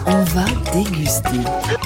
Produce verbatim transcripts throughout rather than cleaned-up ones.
On va déguster.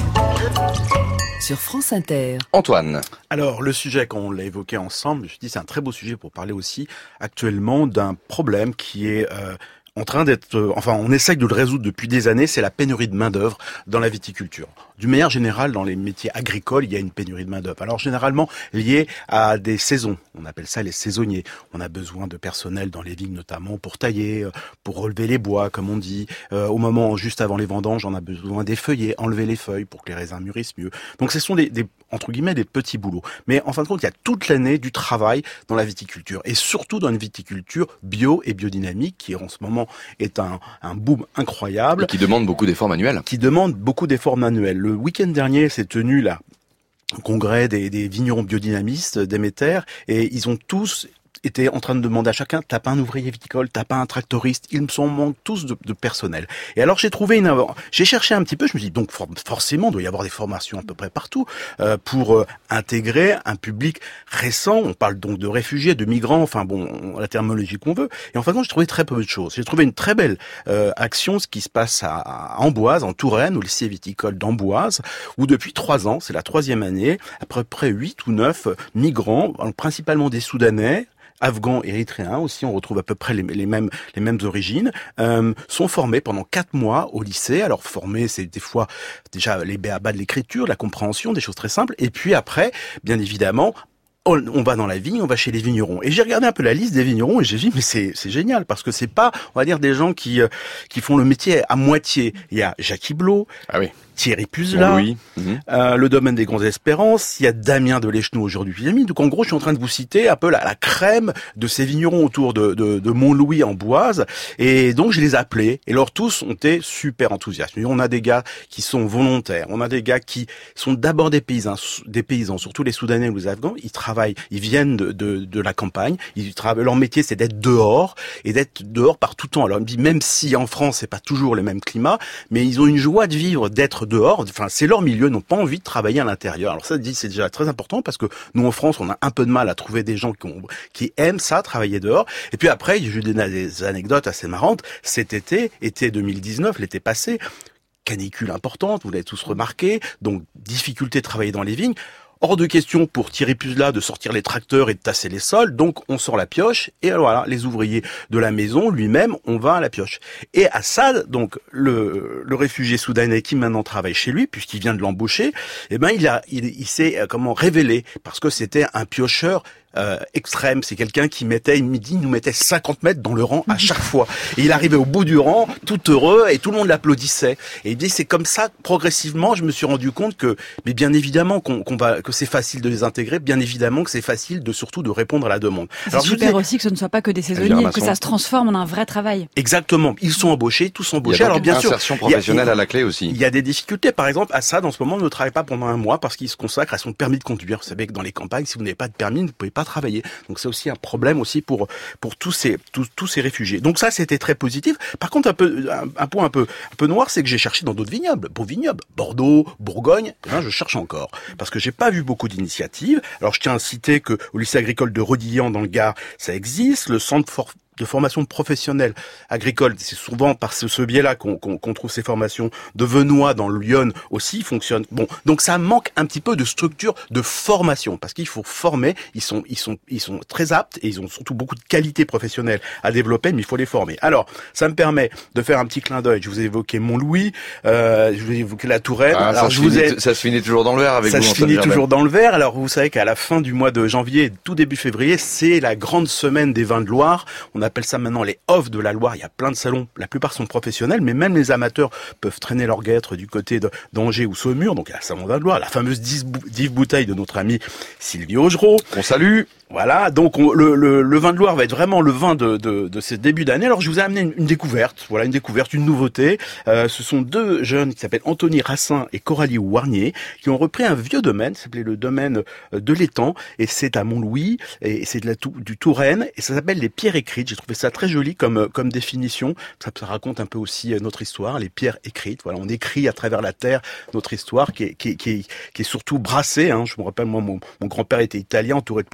Sur France Inter. Antoine. Alors, le sujet, quand on l'a évoqué ensemble, je me suis dit c'est un très beau sujet pour parler aussi actuellement d'un problème qui est euh, en train d'être... Euh, enfin, on essaye de le résoudre depuis des années, c'est la pénurie de main-d'œuvre dans la viticulture. D'une manière générale, dans les métiers agricoles, il y a une pénurie de main-d'œuvre. Alors, généralement, liée à des saisons. On appelle ça les saisonniers. On a besoin de personnel dans les vignes, notamment pour tailler, pour relever les bois, comme on dit. Euh, au moment juste avant les vendanges, on a besoin des feuillets, enlever les feuilles pour que les raisins mûrissent mieux. Donc, ce sont des, des entre guillemets, des petits boulots. Mais en fin de compte, il y a toute l'année du travail dans la viticulture. Et surtout dans une viticulture bio et biodynamique, qui en ce moment est un, un boom incroyable. Et qui demande beaucoup d'efforts manuels. Qui demande beaucoup d'efforts manuels. Le week-end dernier s'est tenu là, un congrès des, des vignerons biodynamistes d'Éméter, et ils ont tous étaient en train de demander à chacun, t'as pas un ouvrier viticole, t'as pas un tractoriste, ils me sont manquent tous de, de personnel. Et alors j'ai trouvé une, j'ai cherché un petit peu, je me dis donc for, forcément il doit y avoir des formations à peu près partout euh, pour euh, intégrer un public récent. On parle donc de réfugiés, de migrants, enfin bon, la terminologie qu'on veut. Et en fin de compte, j'ai trouvé très peu de choses. J'ai trouvé une très belle euh, action, ce qui se passe à, à Amboise, en Touraine, au lycée viticole d'Amboise, où depuis trois ans, c'est la troisième année, à peu près huit ou neuf migrants, principalement des Soudanais, Afghans, érythréens aussi, on retrouve à peu près les, les mêmes les mêmes origines, euh, sont formés pendant quatre mois au lycée. Alors formés, c'est des fois déjà les b a ba de l'écriture, la compréhension, des choses très simples. Et puis après, bien évidemment, on, on va dans la vigne, on va chez les vignerons. Et j'ai regardé un peu la liste des vignerons et j'ai dit mais c'est c'est génial parce que c'est pas, on va dire, des gens qui euh, qui font le métier à moitié. Il y a Jacques Iblot. Ah oui. Thierry Puzla, oui. mmh. euh, le domaine des Grandes Espérances, il y a Damien de Leschenot aujourd'hui. Donc en gros, je suis en train de vous citer un peu la, la crème de ces vignerons autour de, de, de Montlouis en Boise. Et donc je les ai appelés. Et alors tous ont été super enthousiastes. On a des gars qui sont volontaires, on a des gars qui sont d'abord des paysans, des paysans, surtout les Soudanais ou les Afghans. Ils travaillent, ils viennent de, de, de la campagne. Ils travaillent, leur métier, c'est d'être dehors et d'être dehors par tout temps. Alors on me dit même si en France c'est pas toujours le même climat, mais ils ont une joie de vivre, d'être dehors, enfin c'est leur milieu, ils n'ont pas envie de travailler à l'intérieur. Alors ça c'est déjà très important parce que nous en France on a un peu de mal à trouver des gens qui, ont, qui aiment ça, travailler dehors. Et puis après j'ai eu des anecdotes assez marrantes. Cet été, été deux mille dix-neuf, l'été passé, canicule importante, vous l'avez tous remarqué, donc difficulté de travailler dans les vignes. Hors de question pour Thierry Puzla de sortir les tracteurs et de tasser les sols, donc on sort la pioche, et alors voilà, les ouvriers de la maison, lui-même, on va à la pioche. Et Assad, donc le, le réfugié soudanais qui maintenant travaille chez lui, puisqu'il vient de l'embaucher, eh ben il a, il, il s'est comment révélé, parce que c'était un piocheur Euh, extrême, c'est quelqu'un qui mettait, il dit, nous mettait cinquante mètres dans le rang à chaque fois. Et il arrivait au bout du rang, tout heureux, et tout le monde l'applaudissait. Et il dit, c'est comme ça, progressivement, je me suis rendu compte que, mais bien évidemment qu'on, qu'on va, que c'est facile de les intégrer, bien évidemment que c'est facile de surtout de répondre à la demande. C'est Alors, super aussi que ce ne soit pas que des saisonniers, que ça se transforme en un vrai travail. Exactement. Ils sont embauchés, tous sont embauchés. Alors bien sûr, insertion professionnelle il y a, à la clé aussi. Il y a des difficultés. Par exemple, Assad, en ce moment, ne travaille pas pendant un mois parce qu'il se consacre à son permis de conduire. Vous savez que dans les campagnes, si vous n'avez pas de permis, vous ne pouvez pas travailler. Donc c'est aussi un problème aussi pour pour tous ces tous, tous ces réfugiés. Donc ça c'était très positif. Par contre un peu un, un point un peu un peu noir, c'est que j'ai cherché dans d'autres vignobles, beaux vignobles, Bordeaux, Bourgogne, hein, je cherche encore parce que j'ai pas vu beaucoup d'initiatives. Alors je tiens à citer que au lycée agricole de Rodillan dans le Gard, ça existe, le centre for- de formation professionnelle agricole, c'est souvent par ce, ce biais-là qu'on, qu'on, qu'on trouve ces formations. De Venoy dans le Lyon aussi fonctionne. Bon, donc ça manque un petit peu de structure de formation parce qu'il faut former. Ils sont, ils sont, ils sont très aptes et ils ont surtout beaucoup de qualités professionnelles à développer, mais il faut les former. Alors, ça me permet de faire un petit clin d'œil. Je vous ai évoqué Montlouis, euh, je vous ai évoqué la Touraine. Ah, Alors, ça, je se vous finit, ai... ça se finit toujours dans le verre avec ça vous. Ça se finit toujours dans le verre. Alors, vous savez qu'à la fin du mois de janvier, tout début février, c'est la grande semaine des vins de Loire. On appelle ça maintenant les off de la Loire. Il y a plein de salons. La plupart sont professionnels, mais même les amateurs peuvent traîner leur guêtre du côté de d'Angers ou Saumur. Donc, il y a le salon de la Loire, la fameuse Dive Bouteille de notre ami Sylvie Augereau. On salue. Voilà, donc on, le, le, le vin de Loire va être vraiment le vin de, de, de ce début d'année. Alors je vous ai amené une, une découverte, voilà une découverte, une nouveauté. Euh, ce sont deux jeunes qui s'appellent Anthony Rassin et Coralie Warnier qui ont repris un vieux domaine, ça s'appelait le domaine de l'Étang, et c'est à Montlouis, et c'est de la, du Touraine, et ça s'appelle les pierres écrites. J'ai trouvé ça très joli comme, comme définition. Ça, ça raconte un peu aussi notre histoire, les pierres écrites. Voilà, on écrit à travers la terre notre histoire qui est, qui est, qui est, qui est surtout brassée. Hein. Je me rappelle, moi, mon, mon grand-père était italien, entouré de Polonais. Il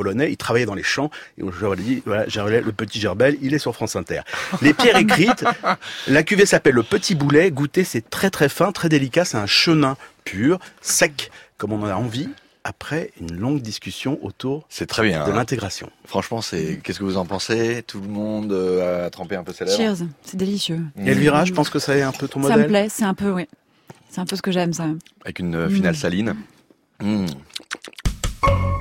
travaillé dans les champs. Et je leur ai dit, voilà, Gervais, le petit Gerbel, il est sur France Inter. Les pierres écrites, la cuvée s'appelle le Petit Boulet. Goûtez, c'est très très fin, très délicat. C'est un chenin pur, sec, comme on en a envie, après une longue discussion autour c'est très bien, de hein. l'intégration. Franchement, c'est. Qu'est-ce que vous en pensez? Tout le monde euh, a trempé un peu ses lèvres. Cheers, c'est délicieux. Mmh. Elvira, je pense que ça est un peu ton ça modèle. Ça me plaît, c'est un peu, oui. C'est un peu ce que j'aime, ça. Avec une finale mmh. saline. Mmh.